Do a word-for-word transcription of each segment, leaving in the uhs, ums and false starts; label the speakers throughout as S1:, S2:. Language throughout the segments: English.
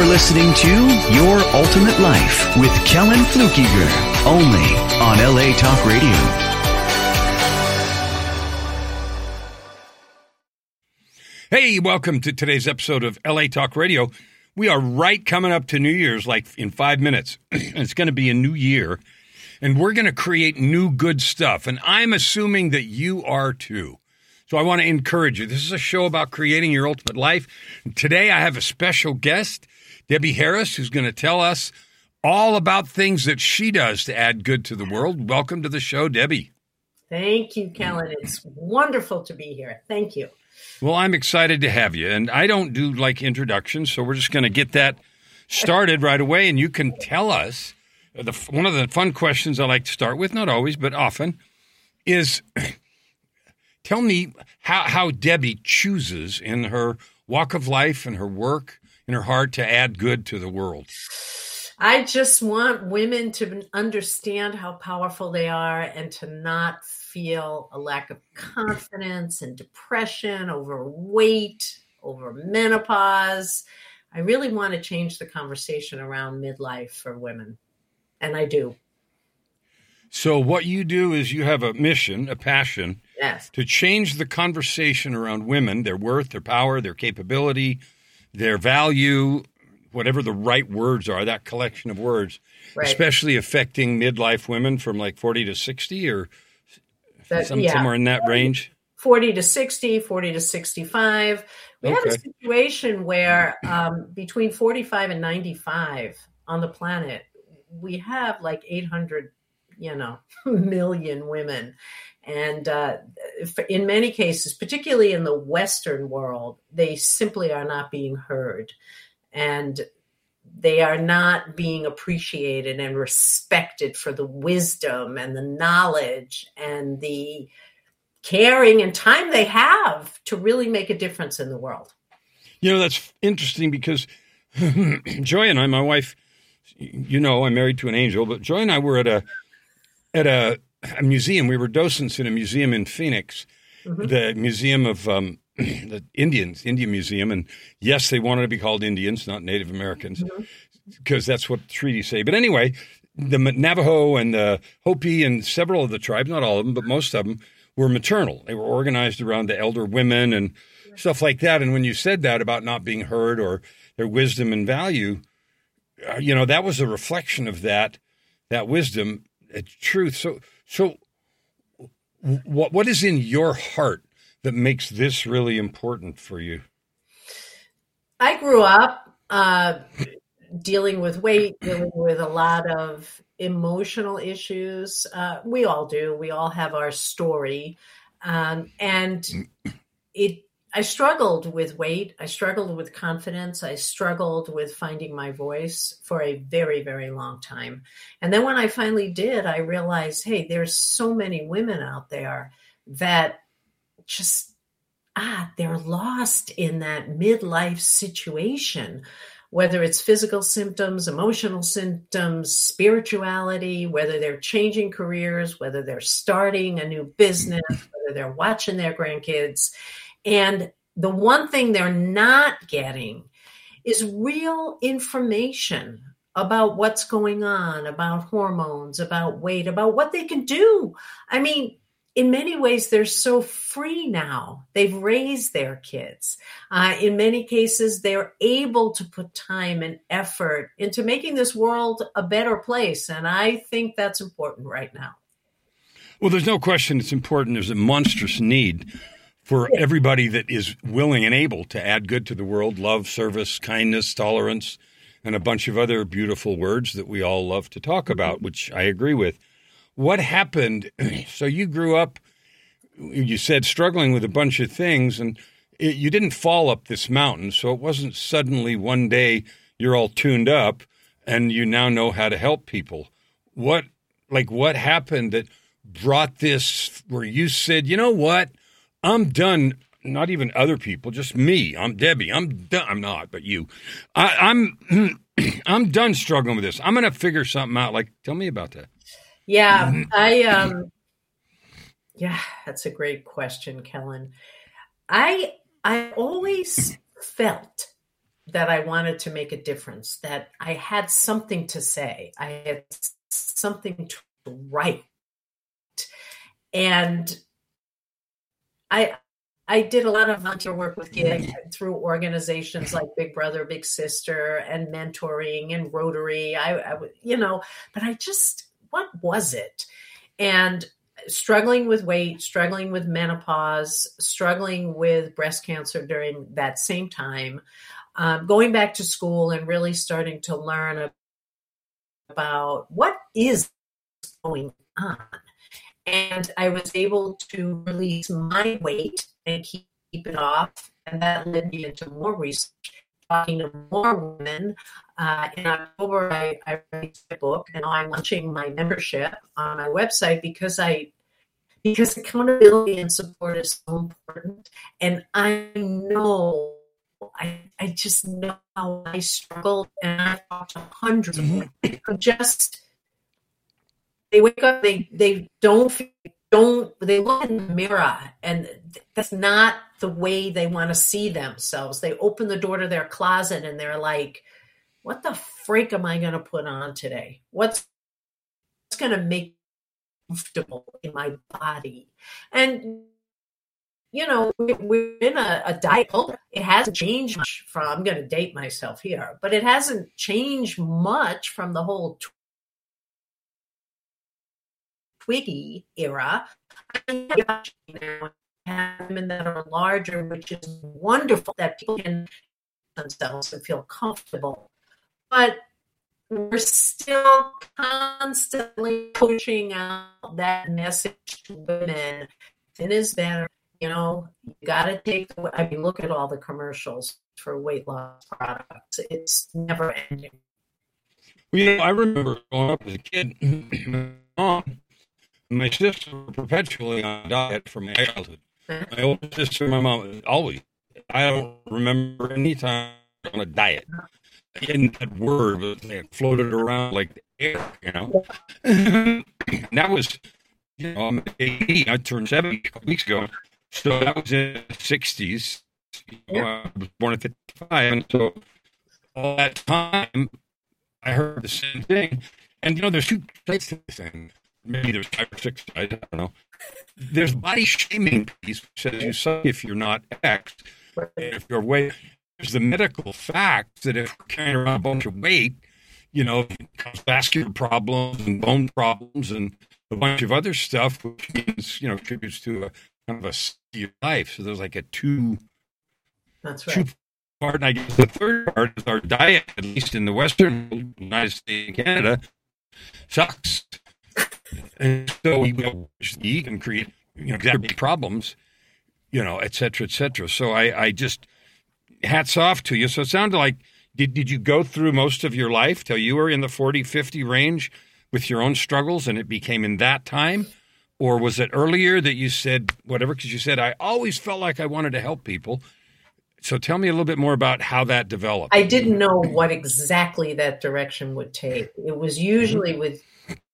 S1: listening to Your Ultimate Life with Kellen Flukiger, only on L A Talk Radio.
S2: Hey, welcome to today's episode of L A Talk Radio. We are right coming up to New Year's, like in five minutes. It's going to be a new year, and we're going to create new good stuff, and I'm assuming that you are too. So I want to encourage you. This is a show about creating your ultimate life. Today I have a special guest, Debbie Harris, who's going to tell us all about things that she does to add good to the world. Welcome to the show, Debbie.
S3: Thank you, Kellen. It's wonderful to be here. Thank you.
S2: Well, I'm excited to have you. And I don't do like introductions, so we're just going to get that started right away. And you can tell us, the, one of the fun questions I like to start with, not always, but often, is tell me how, how Debbie chooses in her walk of life and her work, in her heart, to add good to the world.
S3: I just want women to understand how powerful they are and to not feel a lack of confidence and depression over weight, over menopause. I really want to change the conversation around midlife for women, and I do.
S2: So what you do is you have a mission, a passion,
S3: yes,
S2: to change the conversation around women, their worth, their power, their capability, their value, whatever the right words are, that collection of words,
S3: right,
S2: especially affecting midlife women from like forty to sixty or
S3: that,
S2: some,
S3: yeah.
S2: somewhere in that range?
S3: forty to sixty, forty to sixty-five. We
S2: Okay.
S3: had a situation where um, between forty-five and ninety-five on the planet, we have like eight hundred, you know, million women. And uh, in many cases, particularly in the Western world, they simply are not being heard. And they are not being appreciated and respected for the wisdom and the knowledge and the caring and time they have to really make a difference in the world.
S2: You know, that's interesting because Joy and I, my wife, you know, I'm married to an angel, but Joy and I were at a at a, a museum. We were docents in a museum in Phoenix, mm-hmm. the Museum of um, the Indians, Indian Museum. And yes, they wanted to be called Indians, not Native Americans, because mm-hmm. that's what the treaties say. But anyway, the Navajo and the Hopi and several of the tribes, not all of them, but most of them, were maternal. They were organized around the elder women and stuff like that. And when you said that about not being heard or their wisdom and value, uh, you know, that was a reflection of that, that wisdom, uh, truth. So, so what what is in your heart that makes this really important for you?
S3: I grew up uh, dealing with weight, dealing with a lot of emotional issues. Uh, we all do. We all have our story. Um, and it, I struggled with weight. I struggled with confidence. I struggled with finding my voice for a very, very long time. And then when I finally did, I realized, hey, there's so many women out there that just, ah, they're lost in that midlife situation, whether it's physical symptoms, emotional symptoms, spirituality, whether they're changing careers, whether they're starting a new business, whether they're watching their grandkids. And the one thing they're not getting is real information about what's going on, about hormones, about weight, about what they can do. I mean, in many ways, they're so free now. They've raised their kids. Uh, in many cases, they're able to put time and effort into making this world a better place. And I think that's important right now.
S2: Well, there's no question it's important. There's a monstrous need for everybody that is willing and able to add good to the world: love, service, kindness, tolerance, and a bunch of other beautiful words that we all love to talk about, which I agree with. What happened? So you grew up, you said, struggling with a bunch of things, and it, you didn't fall up this mountain. So it wasn't suddenly one day you're all tuned up and you now know how to help people. What, like, what happened that brought this where you said, you know what, I'm done. Not even other people, just me. I'm Debbie. I'm done. I'm not, but you. I, I'm I'm done struggling with this. I'm going to figure something out. Like, tell me about that.
S3: Yeah, I, um, yeah, that's a great question, Kellen. I, I always felt that I wanted to make a difference, that I had something to say. I had something to write. And I I did a lot of volunteer work with kids through organizations like Big Brother, Big Sister, and mentoring and Rotary. I, I you know, but I just, what was it? And struggling with weight, struggling with menopause, struggling with breast cancer during that same time, um, going back to school and really starting to learn about what is going on. And I was able to release my weight and keep, keep it off. And that led me into more research, talking to more women. Uh, in October, I, I released a book, and now I'm launching my membership on my website because I because accountability and support is so important. And I know, I, I just know how I struggled, and I've talked to hundreds of women who just, they wake up, they they don't don't they look in the mirror, and that's not the way they want to see themselves. They open the door to their closet and they're like, what the freak am I going to put on today? What's going to make me comfortable in my body? And you know, we're in a, a diet culture. It hasn't changed much from, I'm going to date myself here, but it hasn't changed much from the whole Twiggy era. Women that are larger, which is wonderful that people can themselves and feel comfortable. But we're still constantly pushing out that message to women. Thin is better. You know, you got to take, the, I mean, look at all the commercials for weight loss products. It's never ending.
S2: Well, you know, I remember growing up as a kid, my mom, my sister were perpetually on a diet from my childhood. My older sister and my mom, always. I don't remember any time on a diet. And that word was like, floated around like the air, you know. And that was, you know, I'm eighty, I turned seventy a couple weeks ago. So that was in the sixties. You know, I was born at fifty-five. And so all that time, I heard the same thing. And, you know, there's two sides to this thing. Maybe there's five or six sides, I don't know. There's body shaming piece, which says you suck if you're not X. If you're weight, there's the medical fact that if you're carrying around a bunch of weight, you know, vascular problems and bone problems and a bunch of other stuff, which means, you know, contributes to a kind of a your life. So there's like a two,
S3: That's right.
S2: two part. And I guess the third part is our diet, at least in the Western United States and Canada, sucks. And so we eat and create, you know, exacerbate problems, you know, et cetera, et cetera. So I, I just, hats off to you. So it sounded like, did, did you go through most of your life till you were in the forty, fifty range with your own struggles and it became in that time? Or was it earlier that you said whatever? Because you said, I always felt like I wanted to help people. So tell me a little bit more about how that developed.
S3: I didn't know what exactly that direction would take. It was usually mm-hmm. with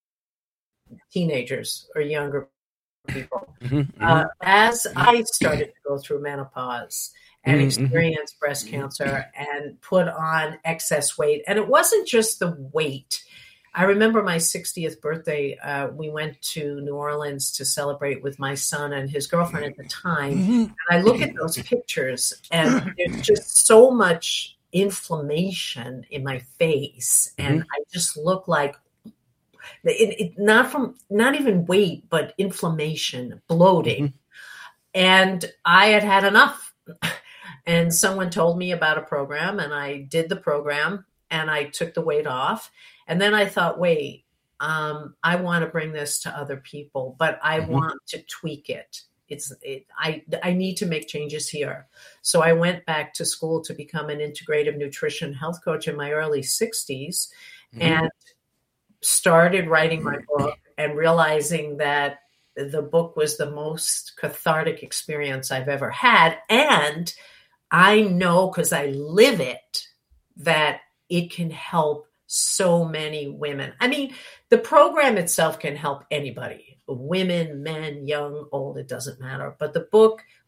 S3: teenagers or younger people. Mm-hmm, mm-hmm. Uh, as I started to go through menopause and mm-hmm, experience mm-hmm. breast cancer and put on excess weight, and it wasn't just the weight. I remember my sixtieth birthday, uh, we went to New Orleans to celebrate with my son and his girlfriend at the time. Mm-hmm. And I look at those pictures and there's just so much inflammation in my face. And mm-hmm. I just look like, It, it not from not even weight, but inflammation, bloating. Mm-hmm. And I had had enough. And someone told me about a program, and I did the program, and I took the weight off. And then I thought, wait, um, I want to bring this to other people, but I mm-hmm. want to tweak it. It's it, I I need to make changes here. So I went back to school to become an integrative nutrition health coach in my early sixties, mm-hmm. and started writing my book and realizing that the book was the most cathartic experience I've ever had. And I know, because I live it, that it can help so many women. I mean, the program itself can help anybody, women, men, young, old, it doesn't matter. But the book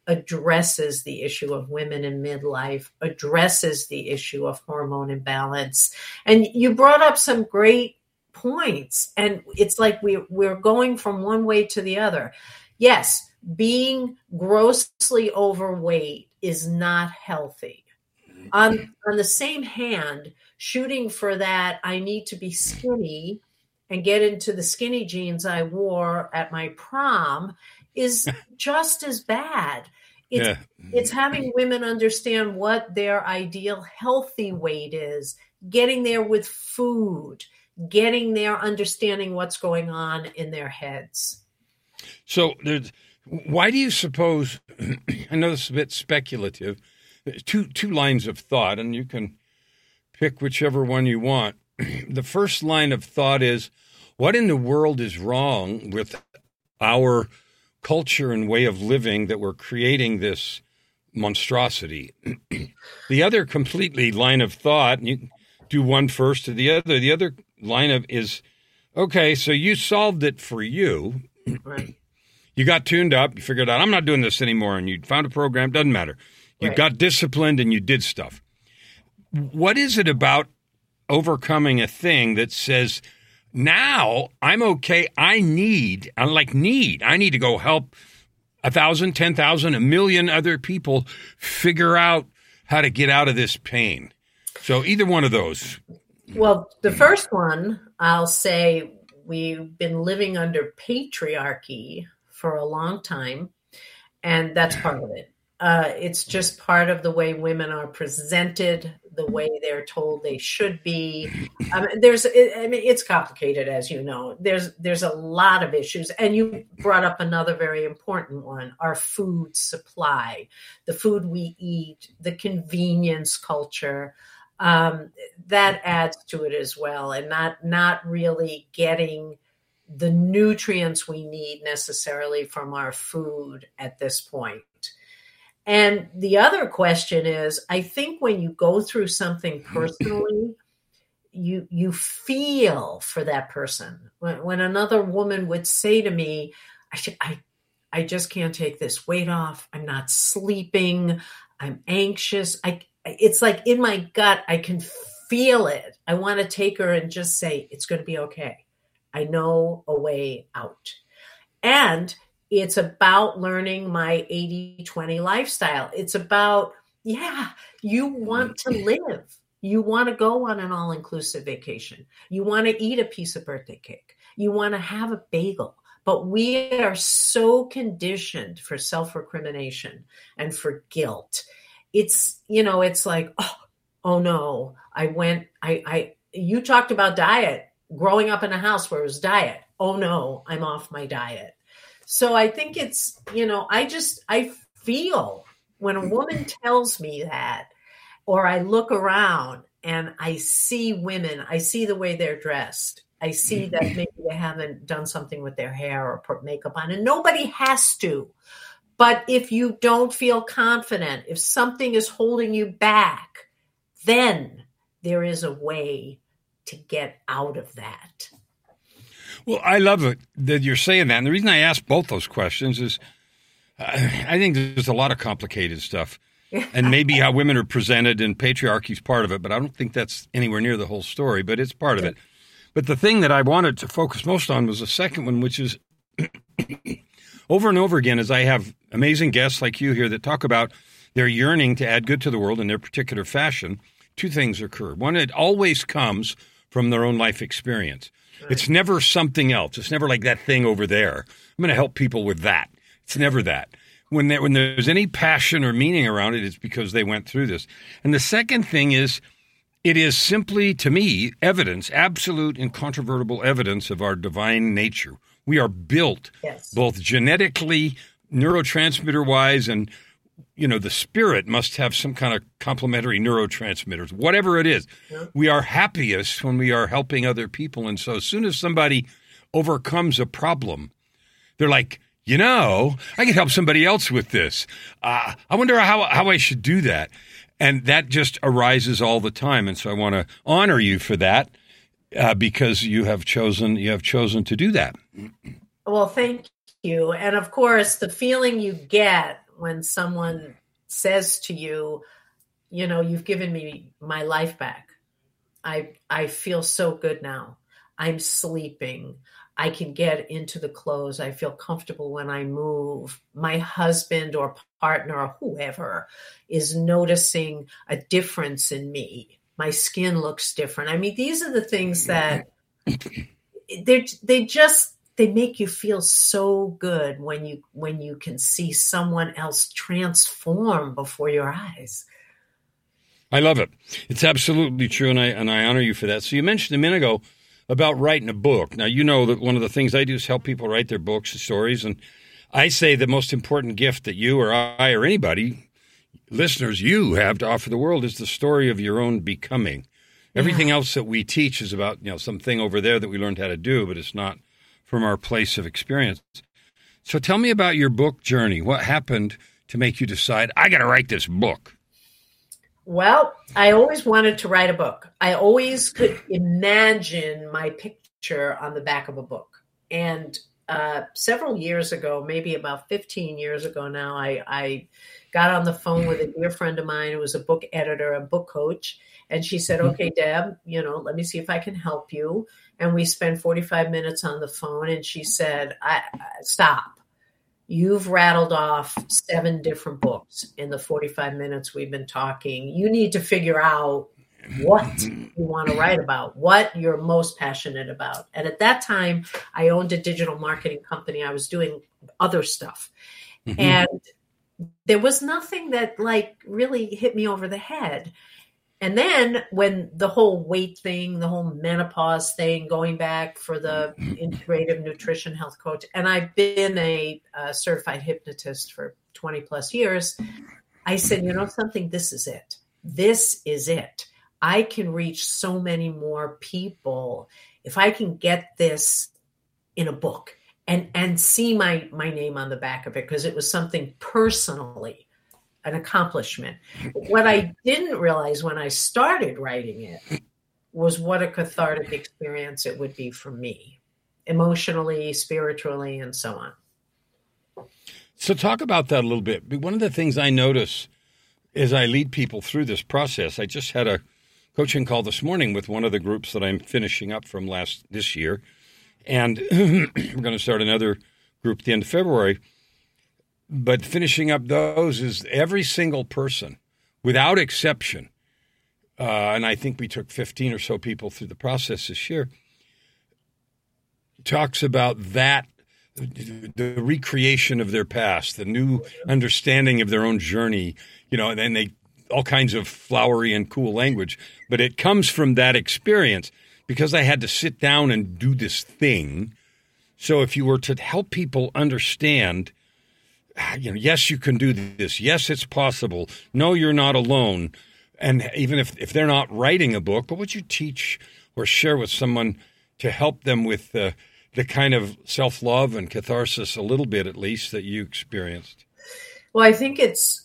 S3: addresses the issue of women in midlife, addresses the issue of hormone imbalance. And you brought up some great points, and it's like we, we're going from one way to the other. Yes, being grossly overweight is not healthy. On, on the same hand, shooting for that, I need to be skinny and get into the skinny jeans I wore at my prom is just as bad. It's, yeah. it's having women understand what their ideal healthy weight is, getting there with food, getting there understanding what's going on in their heads.
S2: So there's, why do you suppose, I know this is a bit speculative, two two lines of thought, and you can pick whichever one you want. The first line of thought is, what in the world is wrong with our culture and way of living that we're creating this monstrosity? The other completely line of thought, and you do one first to the other, the other line of is, okay, so you solved it for you.
S3: Right.
S2: You got tuned up, you figured out, I'm not doing this anymore, and you found a program, doesn't matter. You right. got disciplined and you did stuff. What is it about overcoming a thing that says, now I'm okay, I need, I like need, I need to go help a thousand, ten thousand, a million other people figure out how to get out of this pain? So either one of those.
S3: Well, the first one, I'll say we've been living under patriarchy for a long time, and that's part of it. Uh, it's just part of the way women are presented, the way they're told they should be. I mean, there's, I mean, it's complicated, as you know. There's, there's a lot of issues, and you brought up another very important one: our food supply, the food we eat, the convenience culture. Um, that adds to it as well, and not not really getting the nutrients we need necessarily from our food at this point. And the other question is, I think when you go through something personally, you you feel for that person. When, when another woman would say to me, I, should, I, I just can't take this weight off. I'm not sleeping. I'm anxious. I, it's like in my gut, I can feel it. I want to take her and just say, it's going to be okay. I know a way out. And it's about learning my eighty twenty lifestyle. It's about, yeah, you want to live. You want to go on an all-inclusive vacation. You want to eat a piece of birthday cake. You want to have a bagel. But we are so conditioned for self-recrimination and for guilt. It's, you know, it's like, oh, oh no, I went, I, I, you talked about diet, growing up in a house where it was diet. Oh no, I'm off my diet. So I think it's, you know, I just, I feel when a woman tells me that, or I look around and I see women, I see the way they're dressed. I see that maybe they haven't done something with their hair or put makeup on, and nobody has to. But if you don't feel confident, if something is holding you back, then there is a way to get out of that.
S2: Well, I love it that you're saying that. And the reason I ask both those questions is uh, I think there's a lot of complicated stuff. And maybe how women are presented, and patriarchy is part of it, but I don't think that's anywhere near the whole story, but it's part of it. But the thing that I wanted to focus most on was the second one, which is over and over again, as I have amazing guests like you here that talk about their yearning to add good to the world in their particular fashion, two things occur. One, it always comes from their own life experience. Right. It's never something else. It's never like that thing over there. I'm going to help people with that. It's never that. When there, when there's any passion or meaning around it, it's because they went through this. And the second thing is, it is simply, to me, evidence, absolute incontrovertible evidence of our divine nature. We are built yes. both genetically, neurotransmitter-wise, and, you know, the spirit must have some kind of complementary neurotransmitters, whatever it is. Yeah. We are happiest when we are helping other people. And so as soon as somebody overcomes a problem, they're like, you know, I could help somebody else with this. Uh, I wonder how, how I should do that. And that just arises all the time. And so I want to honor you for that uh, because you have chosen you have chosen to do that.
S3: Well, thank you. And of course, the feeling you get when someone says to you, you know, you've given me my life back. I I feel so good now. I'm sleeping. I can get into the clothes. I feel comfortable when I move. My husband or partner or whoever is noticing a difference in me. My skin looks different. I mean, these are the things that they they just they make you feel so good when you when you can see someone else transform before your eyes.
S2: I love it. It's absolutely true, and I and I honor you for that. So you mentioned a minute ago about writing a book. Now, you know that one of the things I do is help people write their books and stories, and I say the most important gift that you or I or anybody, listeners, you have to offer the world is the story of your own becoming. Everything yeah. else that we teach is about, you know, something over there that we learned how to do, but it's not from our place of experience. So tell me about your book journey. What happened to make you decide, I got to write this book?
S3: Well, I always wanted to write a book. I always could imagine my picture on the back of a book. And uh, several years ago, maybe about fifteen years ago now, I, I got on the phone with a dear friend of mine who was a book editor, a book coach. And she said, okay, Deb, you know, let me see if I can help you. And we spent forty-five minutes on the phone. And she said, I, I stop. You've rattled off seven different books in the forty-five minutes we've been talking. You need to figure out what you want to write about, what you're most passionate about. And at that time, I owned a digital marketing company. I was doing other stuff. Mm-hmm. And there was nothing that like really hit me over the head. And then when the whole weight thing, the whole menopause thing, going back for the integrative nutrition health coach, and I've been a, a certified hypnotist for twenty plus years, I said, you know something, this is it. This is it. I can reach so many more people if I can get this in a book and, and see my, my name on the back of it, because it was something personally an accomplishment. What I didn't realize when I started writing it was what a cathartic experience it would be for me, emotionally, spiritually, and so on.
S2: So talk about that a little bit. One of the things I notice as I lead people through this process, I just had a coaching call this morning with one of the groups that I'm finishing up from last this year, and we're going to start another group at the end of February. But finishing up those is every single person, without exception, uh, and I think we took fifteen or so people through the process this year, talks about that, the recreation of their past, the new understanding of their own journey, you know, and then they, all kinds of flowery and cool language. But it comes from that experience, because I had to sit down and do this thing. So if you were to help people understand, you know, yes, you can do this. Yes, it's possible. No, you're not alone. And even if, if they're not writing a book, what would you teach or share with someone to help them with the, the kind of self-love and catharsis, a little bit at least, that you experienced?
S3: Well, I think it's,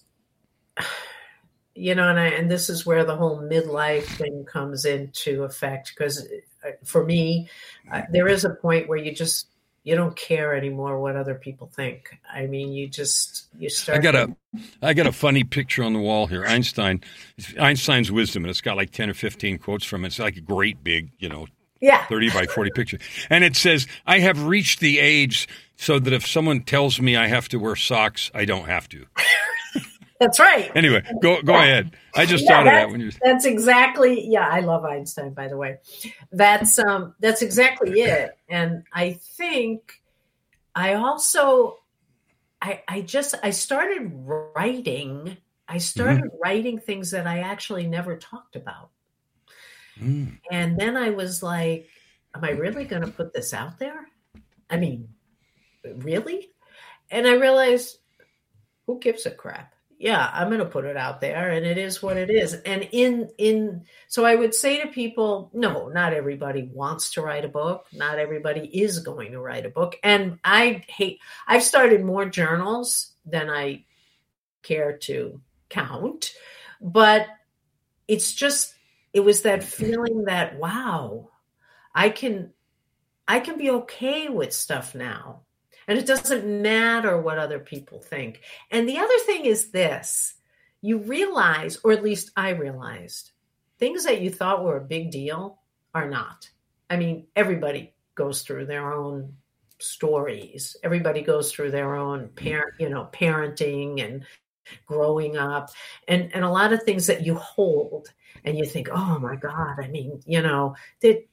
S3: you know, and I, and this is where the whole midlife thing comes into effect, because for me, uh, there is a point where you just, you don't care anymore what other people think. I mean, you just, you start.
S2: I got a, I got a funny picture on the wall here. Einstein, Einstein's wisdom, and it's got like ten or fifteen quotes from it. It's like a great big, you know,
S3: yeah,
S2: thirty by forty picture. And it says, I have reached the age so that if someone tells me I have to wear socks, I don't have to.
S3: That's right.
S2: Anyway, go go yeah. ahead. I just
S3: yeah,
S2: thought of that when you.
S3: That's exactly. Yeah, I love Einstein, by the way. That's um. That's exactly it. And I think I also, I I just I started writing. I started mm-hmm. writing things that I actually never talked about. Mm. And then I was like, am I really going to put this out there? I mean, really? And I realized, who gives a crap? Yeah, I'm going to put it out there, and it is what it is. And in, in, so I would say to people, no, not everybody wants to write a book. Not everybody is going to write a book. And I hate, I've started more journals than I care to count, but it's just, it was that feeling that, wow, I can, I can be okay with stuff now. And it doesn't matter what other people think. And the other thing is this, you realize, or at least I realized, things that you thought were a big deal are not. I mean, everybody goes through their own stories. Everybody goes through their own parent, you know, parenting and growing up, and, and a lot of things that you hold and you think, oh my God, I mean, you know, that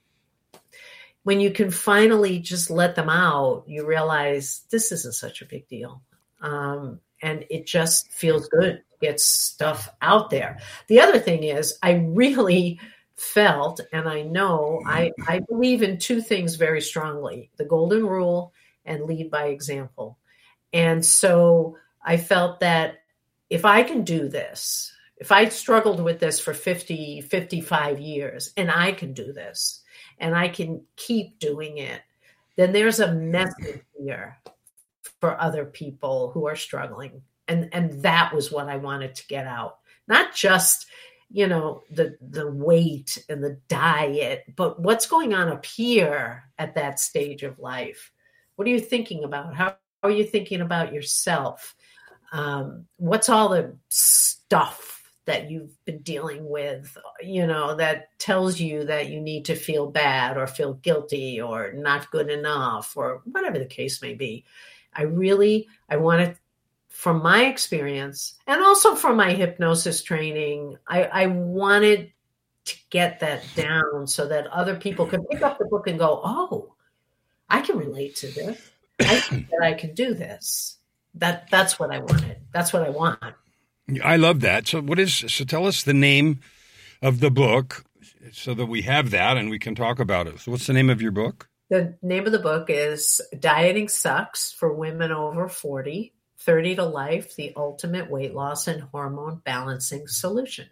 S3: when you can finally just let them out, you realize this isn't such a big deal. Um, and it just feels good to get stuff out there. The other thing is I really felt, and I know I, I believe in two things very strongly, the golden rule and lead by example. And so I felt that if I can do this, if I struggled with this for fifty, fifty-five years, and I can do this, and I can keep doing it, then there's a message here for other people who are struggling. And, and that was what I wanted to get out. Not just, you know, the, the weight and the diet, but what's going on up here at that stage of life? What are you thinking about? How, how are you thinking about yourself? Um, what's all the stuff that you've been dealing with, you know, that tells you that you need to feel bad or feel guilty or not good enough or whatever the case may be. I really, I wanted, from my experience and also from my hypnosis training, I, I wanted to get that down so that other people could pick up the book and go, oh, I can relate to this. I think that I can do this. That that's what I wanted. That's what I want.
S2: I love that. So what is, so tell us the name of the book so that we have that and we can talk about it. So what's the name of your book?
S3: The name of the book is Dieting Sucks for Women Over forty, thirty to Life, the Ultimate Weight Loss and Hormone Balancing Solution.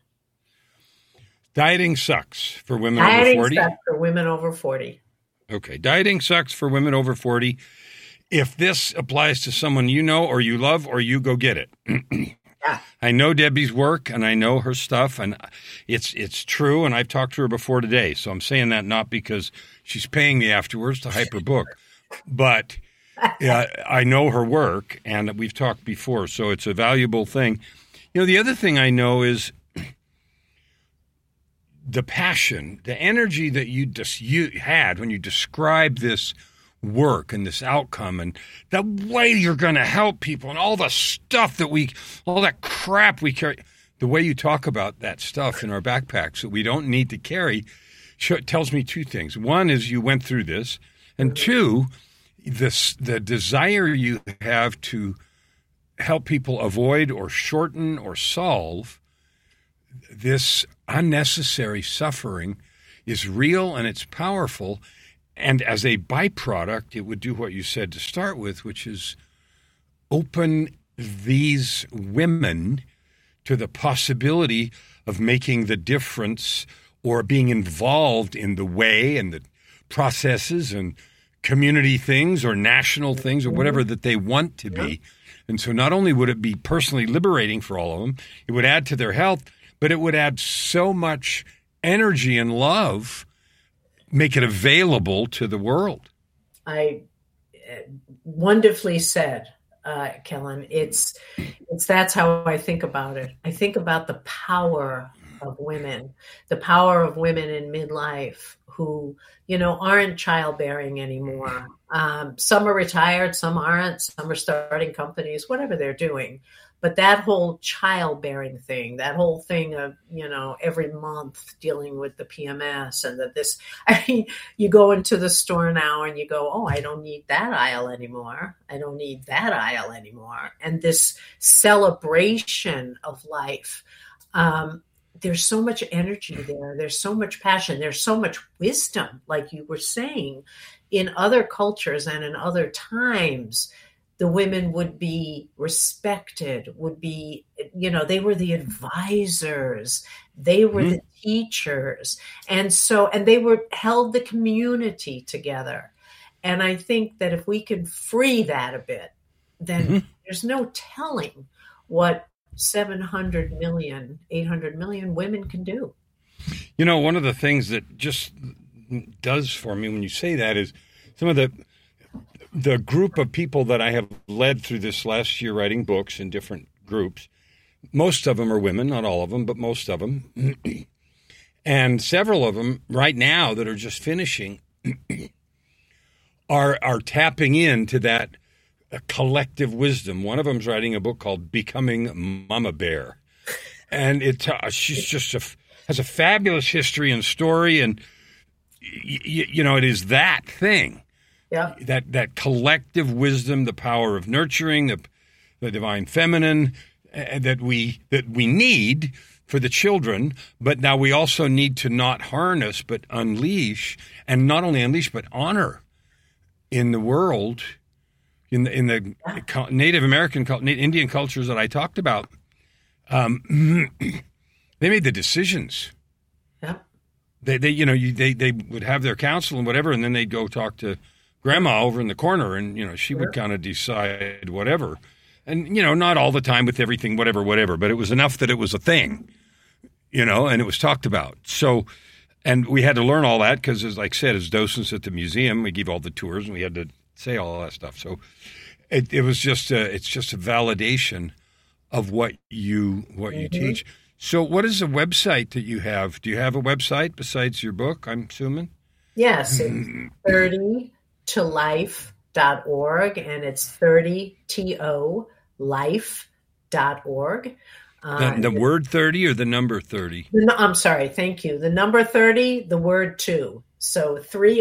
S2: Dieting Sucks for Women
S3: Dieting
S2: Over forty?
S3: Sucks for Women Over forty.
S2: Okay. Dieting Sucks for Women Over forty. If this applies to someone you know or you love, or you go get it.
S3: Yeah.
S2: I know Debbie's work and I know her stuff, and it's it's true, and I've talked to her before today. So I'm saying that not because she's paying me afterwards to hype her book, but uh, I know her work and we've talked before, so it's a valuable thing. You know, the other thing I know is the passion, the energy that you just you had when you described this work and this outcome and the way you're going to help people and all the stuff that we, all that crap we carry, the way you talk about that stuff in our backpacks that we don't need to carry tells me two things. One is you went through this, and two, this, the desire you have to help people avoid or shorten or solve this unnecessary suffering is real and it's powerful. And as a byproduct, it would do what you said to start with, which is open these women to the possibility of making the difference or being involved in the way and the processes and community things or national things or whatever that they want to be. And so not only would it be personally liberating for all of them, it would add to their health, but it would add so much energy and love, make it available to the world.
S3: I wonderfully said, uh, Kellen. It's it's that's how I think about it. I think about the power of women, the power of women in midlife who, you know, aren't childbearing anymore. Um, some are retired, some aren't, some are starting companies, whatever they're doing. But that whole childbearing thing, that whole thing of, you know, every month dealing with the P M S and that this, I mean, you go into the store now and you go, oh, I don't need that aisle anymore. I don't need that aisle anymore. And this celebration of life, um, there's so much energy there. There's so much passion. There's so much wisdom, like you were saying, in other cultures and in other times. The women would be respected, would be, you know, they were the advisors, they were mm-hmm. the teachers. And so, and they were held the community together. And I think that if we can free that a bit, then mm-hmm. there's no telling what seven hundred million, eight hundred million women can do.
S2: You know, one of the things that just does for me when you say that is some of the the group of people that I have led through this last year writing books in different groups, most of them are women, not all of them, but most of them. And several of them right now that are just finishing are are tapping into that collective wisdom. One of them's writing a book called Becoming Mama Bear. And it uh, she's just a, has a fabulous history and story. And, y- y- you know, it is that thing.
S3: Yeah.
S2: That that collective wisdom, the power of nurturing, the the divine feminine uh, that we that we need for the children, but now we also need to not harness but unleash, and not only unleash but honor in the world, in the in the yeah. Native American, Indian cultures that I talked about. Um, they made the decisions.
S3: Yeah.
S2: They they you know you, they they would have their counsel and whatever, and then they'd go talk to Grandma over in the corner, and, you know, she would kind of decide whatever. And, you know, not all the time with everything, whatever, whatever, but it was enough that it was a thing, you know, and it was talked about. So, and we had to learn all that because, as like I said, as docents at the museum, we give all the tours and we had to say all that stuff. So it, it was just a, it's just a validation of what you, what you mm-hmm. teach. So what is the website that you have? Do you have a website besides your book, I'm assuming?
S3: Yes, it's thirty to life dot org, and it's thirty to life dot org.
S2: Uh, the, the word thirty or the number thirty?
S3: The, I'm sorry, thank you. The number thirty, the word two. So thirty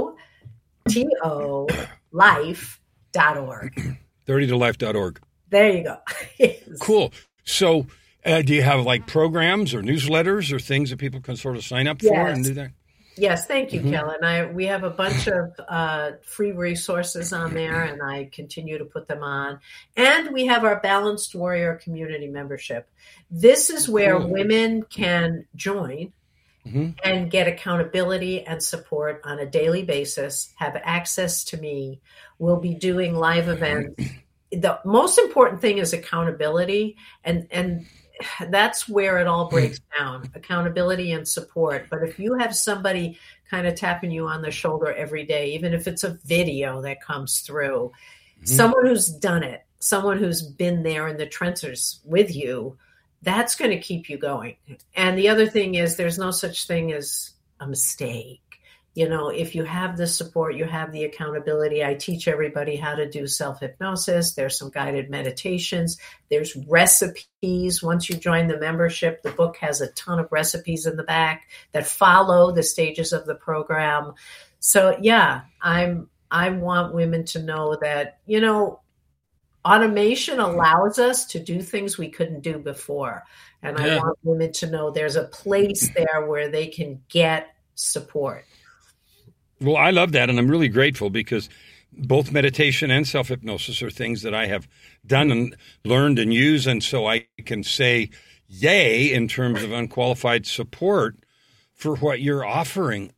S3: to life dot org.
S2: thirty to life dot org.
S3: There you go. Yes.
S2: Cool. So uh, do you have like programs or newsletters or things that people can sort of sign up
S3: yes.
S2: for and do that?
S3: Yes, thank you,
S2: mm-hmm.
S3: Kellen. I we have a bunch of uh, free resources on there, and I continue to put them on. And we have our Balanced Warrior community membership. This is where cool. women can join mm-hmm. and get accountability and support on a daily basis, have access to me. We'll be doing live events. The most important thing is accountability, and and that's where it all breaks down, accountability and support. But if you have somebody kind of tapping you on the shoulder every day, even if it's a video that comes through, mm-hmm. someone who's done it, someone who's been there in the trenches with you, that's going to keep you going. And the other thing is there's no such thing as a mistake. You know, if you have the support, you have the accountability. I teach everybody how to do self-hypnosis. There's some guided meditations. There's recipes. Once you join the membership, the book has a ton of recipes in the back that follow the stages of the program. So, yeah, I'm, I want women to know that, you know, automation allows us to do things we couldn't do before. And yeah. I want women to know there's a place there where they can get support.
S2: Well, I love that, and I'm really grateful because both meditation and self-hypnosis are things that I have done and learned and used, and so I can say yay in terms of unqualified support for what you're offering.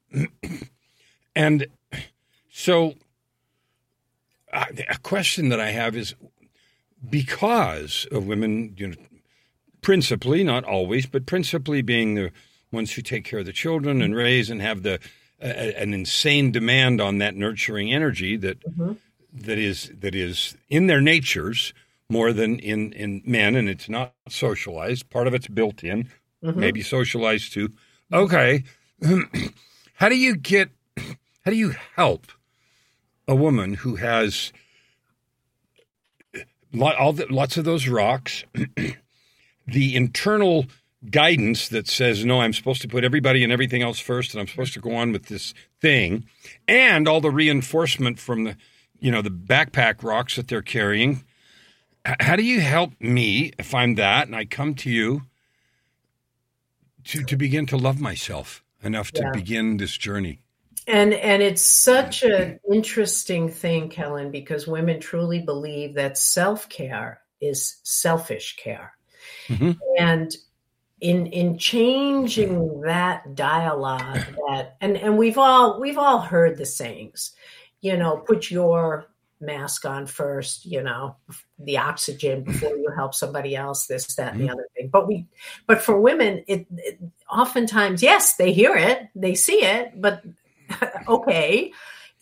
S2: And so uh, a question that I have is, because of women, you know, principally, not always, but principally being the ones who take care of the children and raise and have the A, an insane demand on that nurturing energy that mm-hmm. that is that is in their natures more than in, in men, and it's not socialized. Part of it's built in, mm-hmm. maybe socialized too. Okay, how do you get? How do you help a woman who has lot, all the, lots of those rocks, the internal guidance that says, no, I'm supposed to put everybody and everything else first, and I'm supposed to go on with this thing, and all the reinforcement from the, you know, the backpack rocks that they're carrying. How do you help me if I'm that and I come to you to, to begin to love myself enough to yeah. begin this journey?
S3: And and it's such an interesting thing, Kellen, because women truly believe that self-care is selfish care. Mm-hmm. And In in changing that dialogue, that and, and we've all we've all heard the sayings, you know, put your mask on first, you know, the oxygen before you help somebody else, this, that, and the other thing. But we, but for women, it, it oftentimes, yes, they hear it, they see it, but okay,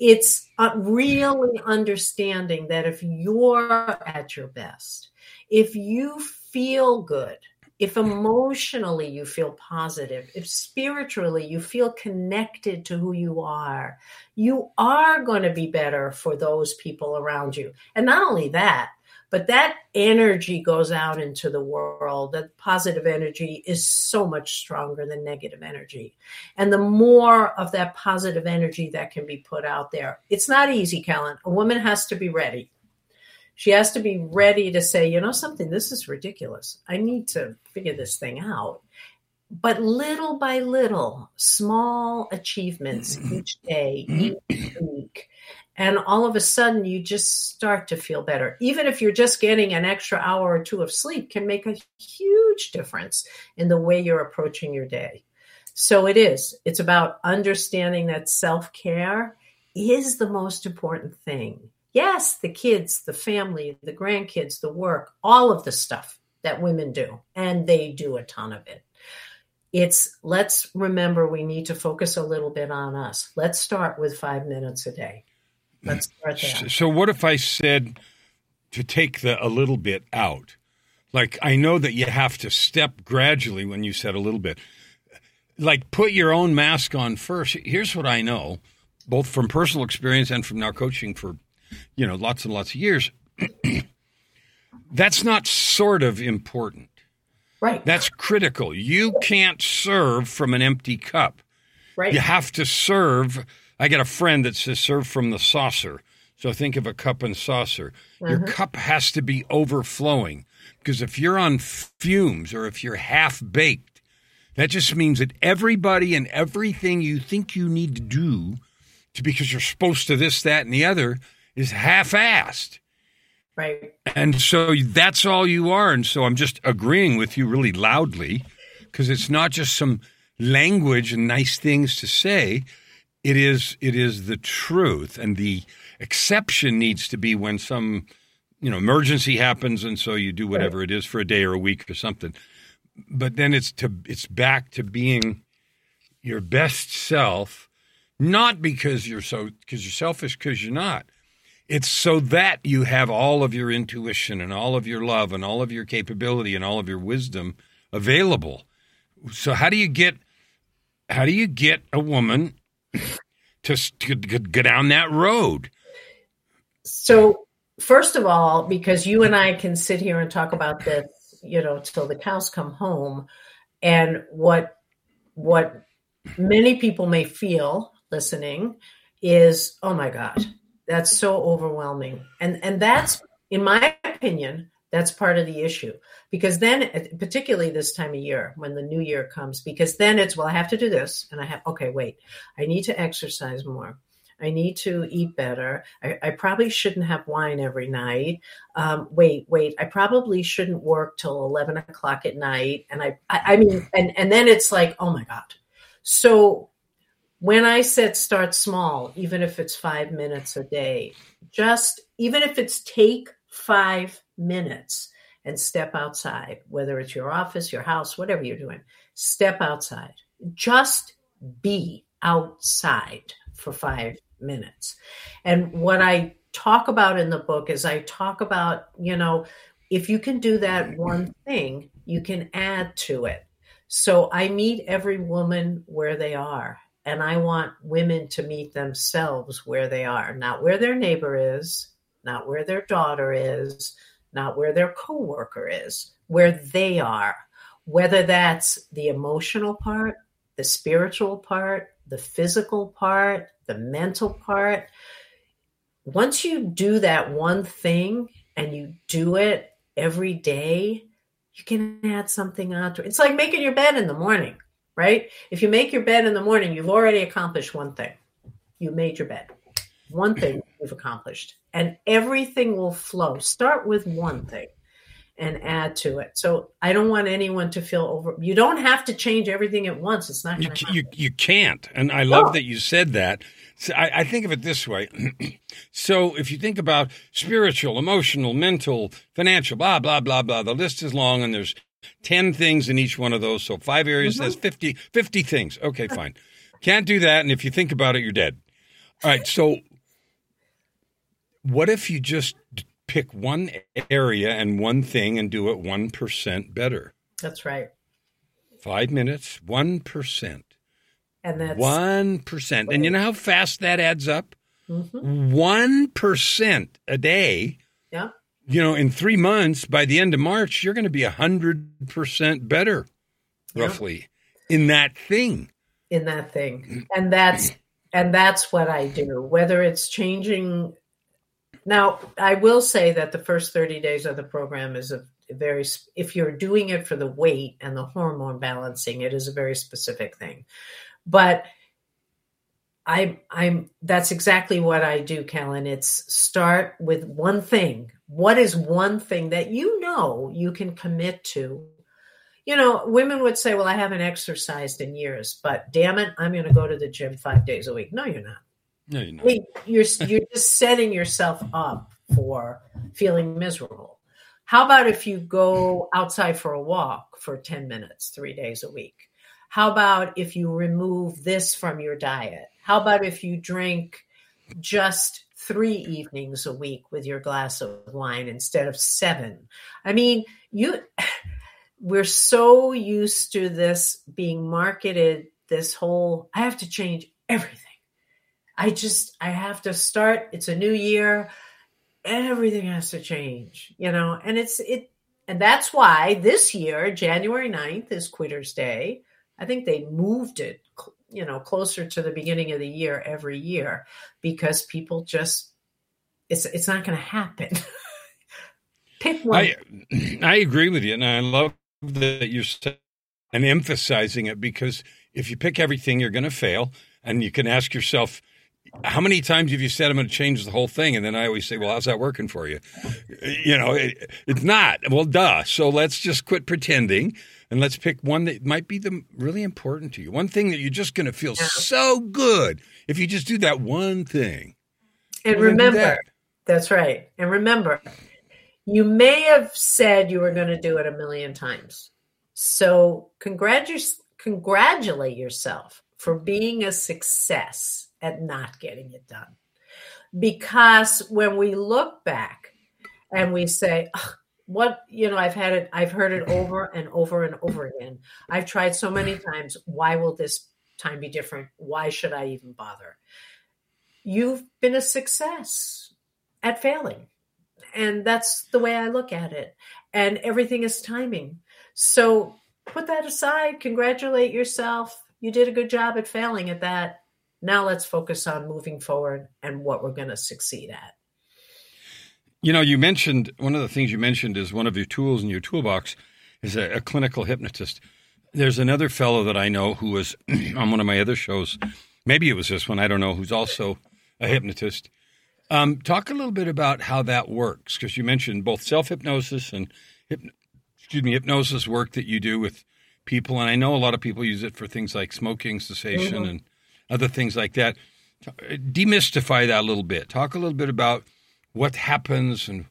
S3: it's uh, really understanding that if you're at your best, if you feel good, if emotionally you feel positive, if spiritually you feel connected to who you are, you are going to be better for those people around you. And not only that, but that energy goes out into the world. That positive energy is so much stronger than negative energy. And the more of that positive energy that can be put out there, it's not easy, Kellen. A woman has to be ready. She has to be ready to say, you know something, this is ridiculous. I need to figure this thing out. But little by little, small achievements each day, each week, and all of a sudden you just start to feel better. Even if you're just getting an extra hour or two of sleep can make a huge difference in the way you're approaching your day. So it is. It's about understanding that self-care is the most important thing. Yes, the kids, the family, the grandkids, the work, all of the stuff that women do, and they do a ton of it. It's, let's remember we need to focus a little bit on us. Let's start with five minutes a day. Let's start there.
S2: So what if I said to take the a little bit out? Like, I know that you have to step gradually when you said a little bit. Like, put your own mask on first. Here's what I know, both from personal experience and from now coaching for, you know, lots and lots of years. That's not sort of important.
S3: Right.
S2: That's critical. You can't serve from an empty cup.
S3: Right.
S2: You have to serve. I got a friend that says serve from the saucer. So think of a cup and saucer. Mm-hmm. Your cup has to be overflowing, because if you're on fumes or if you're half-baked, that just means that everybody and everything you think you need to do to, because you're supposed to this, that, and the other, is half-assed.
S3: Right.
S2: And so that's all you are. And so I'm just agreeing with you really loudly, because it's not just some language and nice things to say. It is it is the truth. And the exception needs to be when some, you know, emergency happens, and so you do whatever right. it is for a day or a week or something. But then it's to it's back to being your best self, not because you're so because you're selfish, because you're not. It's so that you have all of your intuition and all of your love and all of your capability and all of your wisdom available. So how do you get how do you get a woman to, to go down that road?
S3: So first of all, because you and I can sit here and talk about this, you know, till the cows come home, and what what many people may feel listening is, oh my God, that's so overwhelming. And and that's, in my opinion, that's part of the issue. Because then, particularly this time of year, when the new year comes, because then it's, well, I have to do this. And I have, okay, wait, I need to exercise more. I need to eat better. I, I probably shouldn't have wine every night. Um, wait, wait, I probably shouldn't work till eleven o'clock at night. And I, I, I mean, and, and then it's like, oh my God. So when I said start small, even if it's five minutes a day, just, even if it's take five minutes and step outside, whether it's your office, your house, whatever you're doing, step outside. Just be outside for five minutes. And what I talk about in the book is I talk about, you know, if you can do that one thing, you can add to it. So I meet every woman where they are. And I want women to meet themselves where they are, not where their neighbor is, not where their daughter is, not where their coworker is, where they are, whether that's the emotional part, the spiritual part, the physical part, the mental part. Once you do that one thing and you do it every day, you can add something onto it. It's like making your bed in the morning, right? If you make your bed in the morning, you've already accomplished one thing. You made your bed. One thing you've accomplished. And everything will flow. Start with one thing and add to it. So I don't want anyone to feel over. You don't have to change everything at once. It's not going to happen.
S2: You, you can't. And I love oh. that you said that. So I, I think of it this way. So if you think about spiritual, emotional, mental, financial, blah, blah, blah, blah, the list is long, and there's ten things in each one of those. So five areas, mm-hmm. that's fifty, fifty things. Okay, fine. Can't do that. And if you think about it, you're dead. All right. So what if you just pick one area and one thing and do it one percent better?
S3: That's right.
S2: Five minutes, one percent.
S3: And that's
S2: one percent. And you know how fast that adds up?
S3: Mm-hmm.
S2: one percent a day.
S3: Yeah.
S2: You know, in three months, by the end of March, you're going to be one hundred percent better,
S3: yeah.
S2: roughly, in that thing.
S3: In that thing. And that's and that's what I do, whether it's changing. Now, I will say that the first thirty days of the program is a very, if you're doing it for the weight and the hormone balancing, it is a very specific thing. But I, I'm, that's exactly what I do, Kellen. It's start with one thing. What is one thing that you know you can commit to? You know, women would say, well, I haven't exercised in years, but damn it, I'm going to go to the gym five days a week. No, you're not.
S2: No, you're not.
S3: I mean, you're, you're just setting yourself up for feeling miserable. How about if you go outside for a walk for ten minutes, three days a week? How about if you remove this from your diet? How about if you drink just three evenings a week with your glass of wine instead of seven? I mean, you, we're so used to this being marketed, this whole, I have to change everything. I just, I have to start. It's a new year. Everything has to change, you know, and it's, it, and that's why this year, January ninth is Quitter's Day. I think they moved it, you know, closer to the beginning of the year every year because people just, it's, it's not going to happen. Pick one.
S2: I, I agree with you. And I love that you're and emphasizing it because if you pick everything, you're going to fail. And you can ask yourself, how many times have you said I'm going to change the whole thing? And then I always say, well, how's that working for you? You know, it, it's not. Well, duh. So let's just quit pretending and let's pick one that might be the really important to you. One thing that you're just going to feel
S3: yeah.
S2: so good if you just do that one thing.
S3: And well, remember, that. That's right. And remember, you may have said you were going to do it a million times. So congratu- congratulate yourself for being a success at not getting it done. Because when we look back and we say, what, you know, I've had it, I've heard it over and over and over again. I've tried so many times. Why will this time be different? Why should I even bother? You've been a success at failing. And that's the way I look at it. And everything is timing. So put that aside, congratulate yourself. You did a good job at failing at that. Now let's focus on moving forward and what we're going to succeed at.
S2: You know, you mentioned, one of the things you mentioned is one of your tools in your toolbox is a, a clinical hypnotist. There's another fellow that I know who was on one of my other shows. Maybe it was this one, I don't know, who's also a hypnotist. Um, talk a little bit about how that works, because you mentioned both self-hypnosis and hyp- excuse me, hypnosis work that you do with people. And I know a lot of people use it for things like smoking cessation mm-hmm. and other things like that. Demystify that a little bit. Talk a little bit about what happens and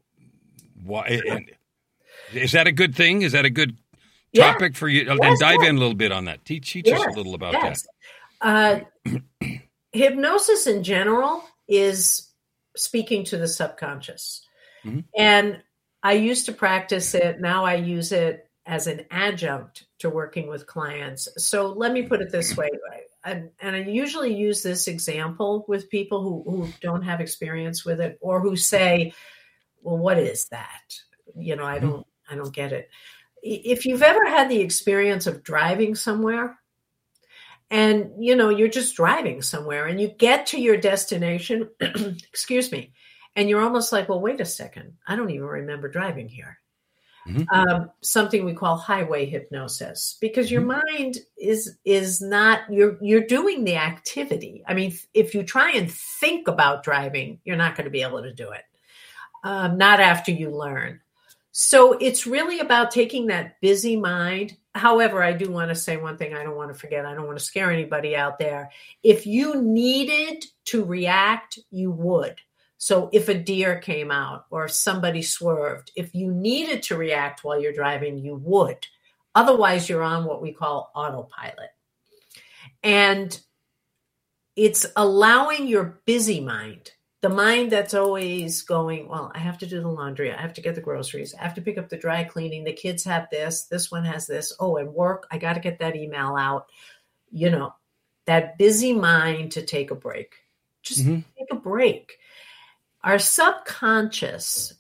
S2: why. And is that a good thing? Is that a good topic yeah. for you? Yes, and dive yes. in a little bit on that. Teach, teach yes. us a little about
S3: yes. that. Uh, hypnosis in general is speaking to the subconscious. Mm-hmm. And I used to practice it. Now I use it as an adjunct to working with clients. So let me put it this way. And, and I usually use this example with people who, who don't have experience with it or who say, well, what is that? You know, I don't, I don't get it. If you've ever had the experience of driving somewhere and, you know, you're just driving somewhere and you get to your destination, excuse me, and you're almost like, well, wait a second. I don't even remember driving here. Mm-hmm. Um, something we call highway hypnosis, because your mm-hmm. mind is is not, you're you're doing the activity. I mean, if you try and think about driving, you're not going to be able to do it. Um, not after you learn. So it's really about taking that busy mind. However, I do want to say one thing I don't want to forget. I don't want to scare anybody out there. If you needed to react, you would. So if a deer came out or if somebody swerved, if you needed to react while you're driving, you would. Otherwise, you're on what we call autopilot. And it's allowing your busy mind the mind that's always going, well, I have to do the laundry. I have to get the groceries. I have to pick up the dry cleaning. The kids have this. This one has this. Oh, and work. I got to get that email out. You know, that busy mind to take a break. Just mm-hmm. take a break. Our subconscious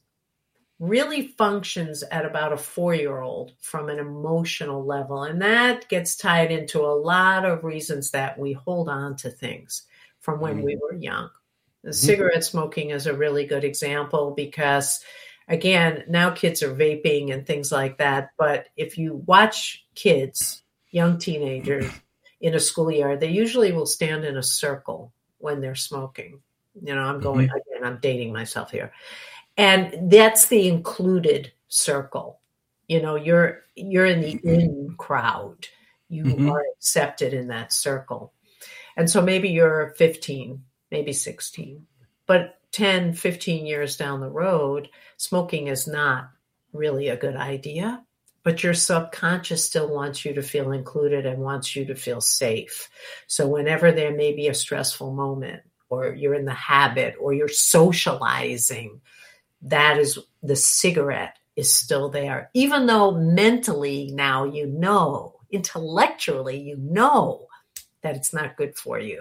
S3: really functions at about a four-year-old from an emotional level. And that gets tied into a lot of reasons that we hold on to things from when mm-hmm. we were young. The cigarette smoking is a really good example because, again, now kids are vaping and things like that. But if you watch kids, young teenagers in a schoolyard, they usually will stand in a circle when they're smoking. You know, I'm going, mm-hmm. again, I'm dating myself here. And that's the included circle. You know, you're you're in the in crowd. You mm-hmm. are accepted in that circle. And so maybe you're fifteen, maybe sixteen, but ten, fifteen years down the road, smoking is not really a good idea, but your subconscious still wants you to feel included and wants you to feel safe. So whenever there may be a stressful moment, or you're in the habit, or you're socializing, that is, the cigarette is still there, even though mentally now you know, intellectually you know that it's not good for you.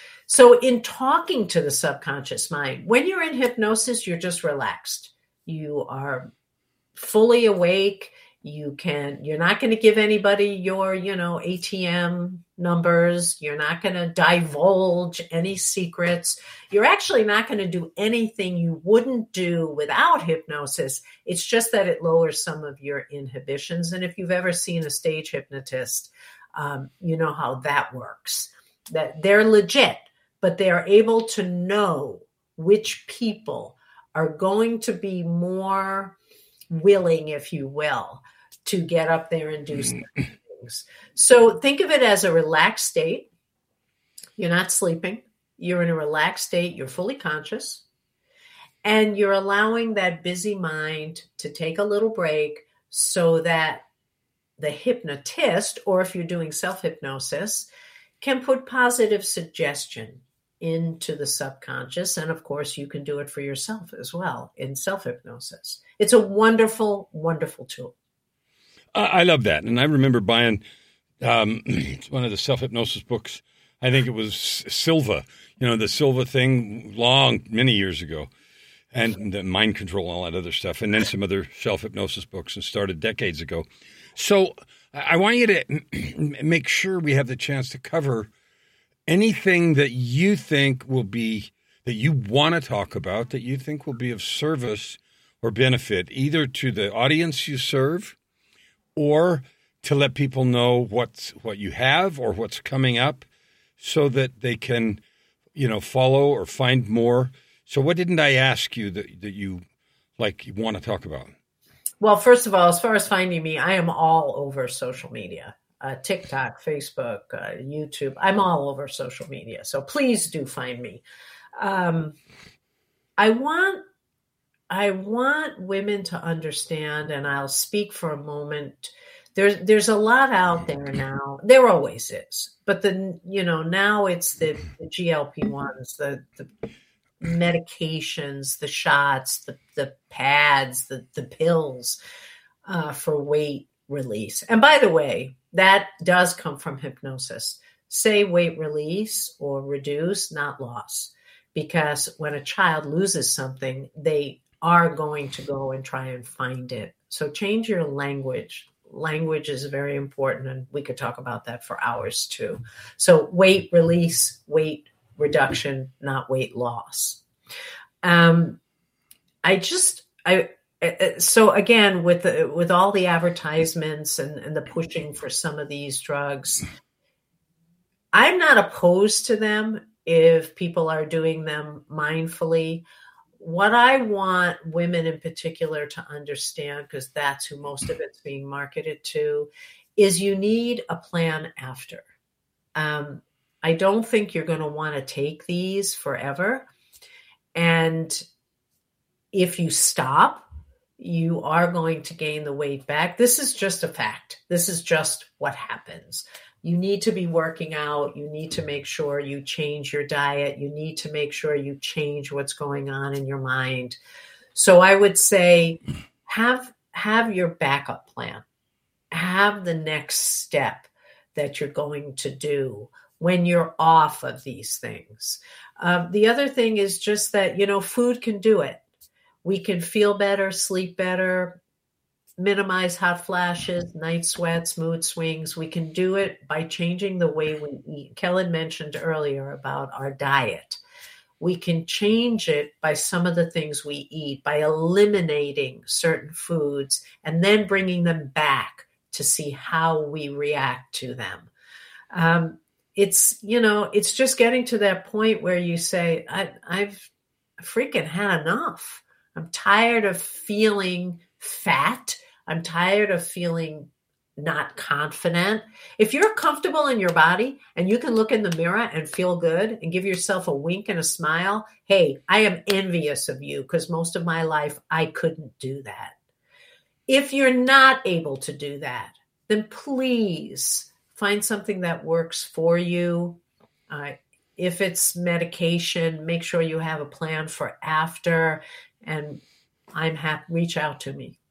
S3: So in talking to the subconscious mind, when you're in hypnosis, you're just relaxed. You are fully awake. You can, you're not going to give anybody your, you know, A T M numbers. You're not going to divulge any secrets. You're actually not going to do anything you wouldn't do without hypnosis. It's just that it lowers some of your inhibitions. And if you've ever seen a stage hypnotist, um, you know how that works, that they're legit. But they are able to know which people are going to be more willing, if you will, to get up there and do some things. So think of it as a relaxed state. You're not sleeping. You're in a relaxed state. You're fully conscious. And you're allowing that busy mind to take a little break so that the hypnotist, or if you're doing self-hypnosis, can put positive suggestion into the subconscious. And of course, you can do it for yourself as well in self-hypnosis. It's a wonderful, wonderful tool.
S2: I love that. And I remember buying um, one of the self-hypnosis books. I think it was Silva, you know, the Silva thing long, many years ago. And the mind control, all that other stuff. And then some other self-hypnosis books and started decades ago. So I want you to make sure we have the chance to cover anything that you think will be, that you want to talk about, that you think will be of service or benefit either to the audience you serve or to let people know what's, what you have or what's coming up so that they can, you know, follow or find more. So what didn't I ask you that, that you like you want to talk about?
S3: Well, first of all, as far as finding me, I am all over social media. Uh, TikTok, Facebook, uh, YouTube. I'm all over social media. So please do find me. Um, I want, I want women to understand, and I'll speak for a moment. There's, there's a lot out there now. There always is, but the, you know, now it's the, the G L P ones, the, the medications, the shots, the, the pads, the, the pills uh, for weight release. And by the way, that does come from hypnosis. Say weight release or reduce, not loss. Because when a child loses something, they are going to go and try and find it. So change your language. Language is very important, and we could talk about that for hours too. So weight release, weight reduction, not weight loss. Um, I just, I, So again, with the, with all the advertisements and, and the pushing for some of these drugs, I'm not opposed to them if people are doing them mindfully. What I want women in particular to understand, because that's who most of it's being marketed to, is you need a plan after. Um, I don't think you're going to want to take these forever. And if you stop, you are going to gain the weight back. This is just a fact. This is just what happens. you need to be working out. You need to make sure you change your diet. You need to make sure you change what's going on in your mind. So I would say have, have your backup plan. Have the next step that you're going to do when you're off of these things. Um, the other thing is just that, you know, food can do it. We can feel better, sleep better, minimize hot flashes, night sweats, mood swings. We can do it by changing the way we eat. Kellen mentioned earlier about our diet. We can change it by some of the things we eat, by eliminating certain foods and then bringing them back to see how we react to them. Um, it's, you know, it's just getting to that point where you say, I, I've freaking had enough. I'm tired of feeling fat. I'm tired of feeling not confident. If you're comfortable in your body and you can look in the mirror and feel good and give yourself a wink and a smile, hey, I am envious of you because most of my life I couldn't do that. If you're not able to do that, then please find something that works for you. Uh, if it's medication, make sure you have a plan for after, and I'm happy. Reach out to me.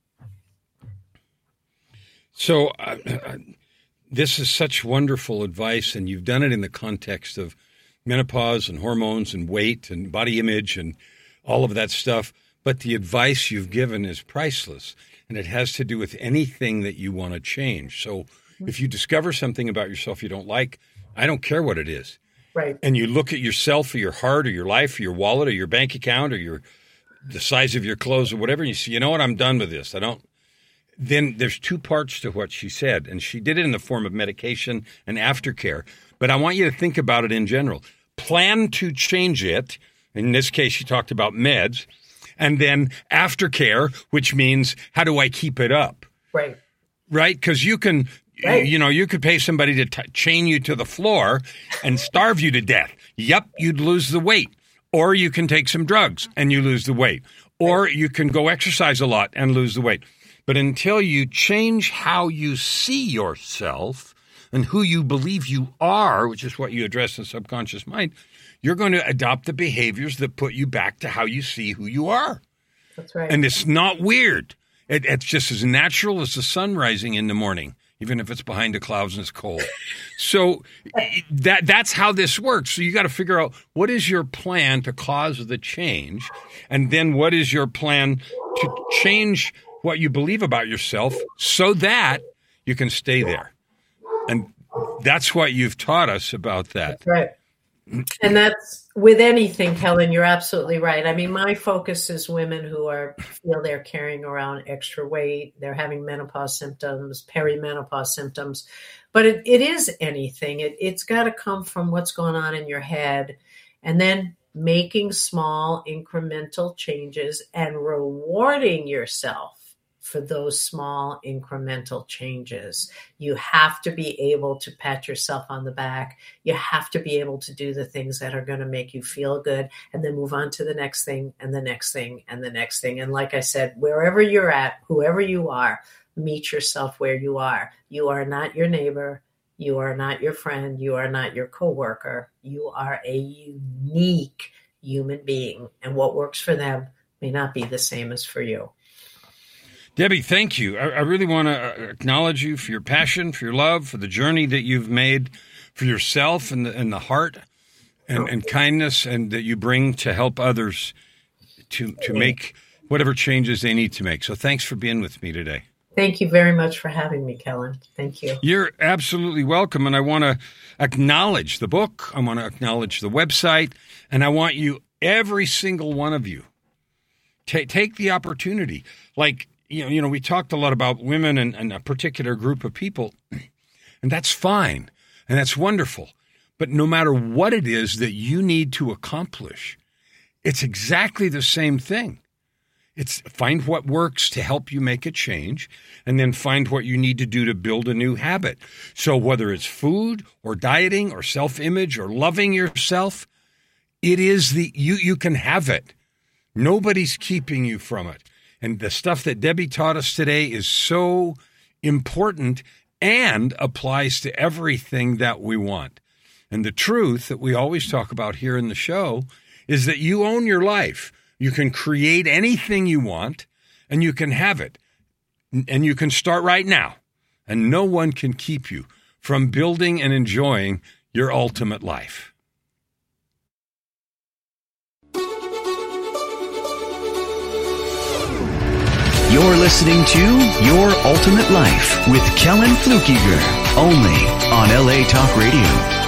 S2: So uh, uh, this is such wonderful advice, and you've done it in the context of menopause and hormones and weight and body image and all of that stuff. But the advice you've given is priceless, and it has to do with anything that you want to change. So if you discover something about yourself you don't like, I don't care what it is.
S3: Right.
S2: And you look at yourself or your heart or your life or your wallet or your bank account or your the size of your clothes or whatever, and you say, you know what, I'm done with this. I don't. Then there's two parts to what she said, and she did it in the form of medication and aftercare. But I want you to think about it in general. Plan to change it. In this case, she talked about meds. And then aftercare, which means how do I keep it up?
S3: Right.
S2: Right? Because you can, right. you know, you could pay somebody to t- chain you to the floor and starve you to death. Yep, you'd lose the weight. Or you can take some drugs and you lose the weight. Or you can go exercise a lot and lose the weight. But until you change how you see yourself and who you believe you are, which is what you address in subconscious mind, you're going to adopt the behaviors that put you back to how you see who you are.
S3: That's right.
S2: And it's not weird. It, it's just as natural as the sun rising in the morning, even if it's behind the clouds and it's cold. So that that's how this works. So you got to figure out what is your plan to cause the change, and then what is your plan to change what you believe about yourself so that you can stay there. And that's what you've taught us about that.
S3: That's right. And that's with anything, Kellen, you're absolutely right. I mean, my focus is women who are feel they're carrying around extra weight, they're having menopause symptoms, perimenopause symptoms, but it, it is anything. It, it's got to come from what's going on in your head, and then making small incremental changes and rewarding yourself for those small incremental changes. You have to be able to pat yourself on the back. You have to be able to do the things that are going to make you feel good, and then move on to the next thing and the next thing and the next thing. And like I said, wherever you're at, whoever you are, meet yourself where you are. You are not your neighbor. You are not your friend. You are not your coworker. You are a unique human being, and what works for them may not be the same as for you.
S2: Debbie, thank you. I, I really want to acknowledge you for your passion, for your love, for the journey that you've made for yourself and the, and the heart and, and kindness, and that you bring to help others to to make whatever changes they need to make. So thanks for being with me today.
S3: Thank you very much for having me, Kellen. Thank you.
S2: You're absolutely welcome. And I want to acknowledge the book. I want to acknowledge the website. And I want you, every single one of you, t- take the opportunity. Like, You know, you know, we talked a lot about women and, and a particular group of people, and that's fine, and that's wonderful. But no matter what it is that you need to accomplish, it's exactly the same thing. It's find what works to help you make a change, and then find what you need to do to build a new habit. So whether it's food or dieting or self-image or loving yourself, it is the you you can have it. Nobody's keeping you from it. And the stuff that Debbie taught us today is so important and applies to everything that we want. And the truth that we always talk about here in the show is that you own your life. You can create anything you want, and you can have it. And you can start right now. And no one can keep you from building and enjoying your ultimate life.
S1: You're listening to Your Ultimate Life with Kellen Flukiger, only on L A Talk Radio.